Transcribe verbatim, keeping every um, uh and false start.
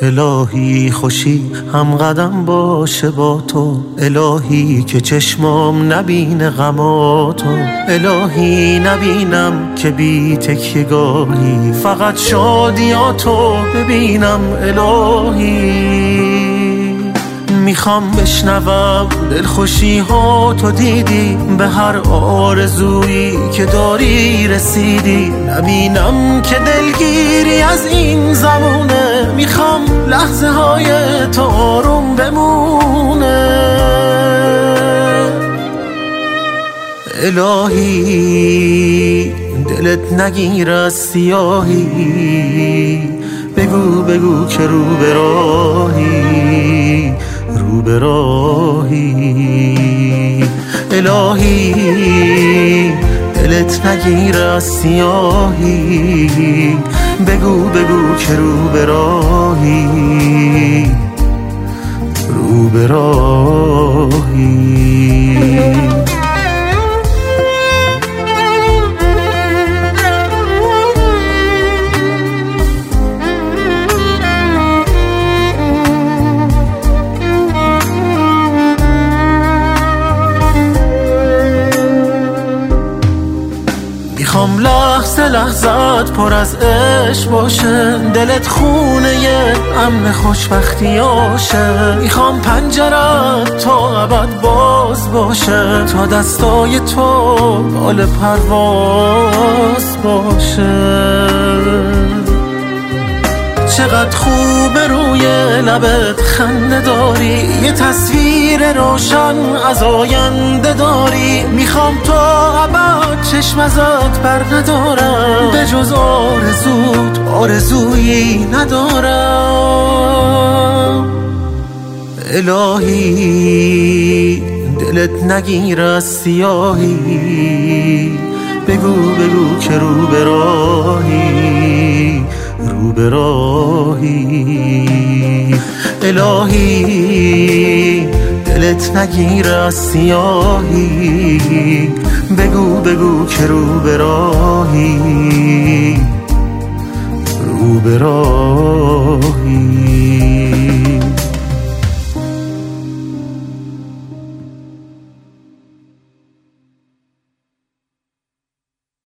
الهی خوشی هم قدم باشه با تو، الهی که چشمام نبینه غماتو، الهی نبینم که بی تکیه‌گاهی، فقط شادیاتو ببینم الهی. میخوام بشنوم دلخوشی ها تو دیدی، به هر آرزویی که داری رسیدی، نبینم که دلگیری از این زمونه، میخوام لحظه های تو آروم بمونه. الهی دلت نگیر از سیاهی، بگو بگو که رو به راهی، رو به راهی. الهی دلت نگیر از سیاهی، بگو بگو که رو به راهی، رو به راهی. میخوام لحظه لحظت پر از عشق باشه، دلت خونه یه امن خوشبختیاشه، میخوام پنجرت تا ابد باز باشه، تا دستای تو بال پرواز باشه. چقدر خوبه روی لبت خنده داری، یه تصویر روشن از آینده داری، میخوام تا ابد چشم ازت بر ندارم، به جز آرزوت آرزویی ندارم. الهی دلت نگیر از سیاهی، بگو بگو که رو به راهی، رو به راهی. الهی دلت نگیر از سیاهی، بگو بگو که رو به راهی، رو به راهی.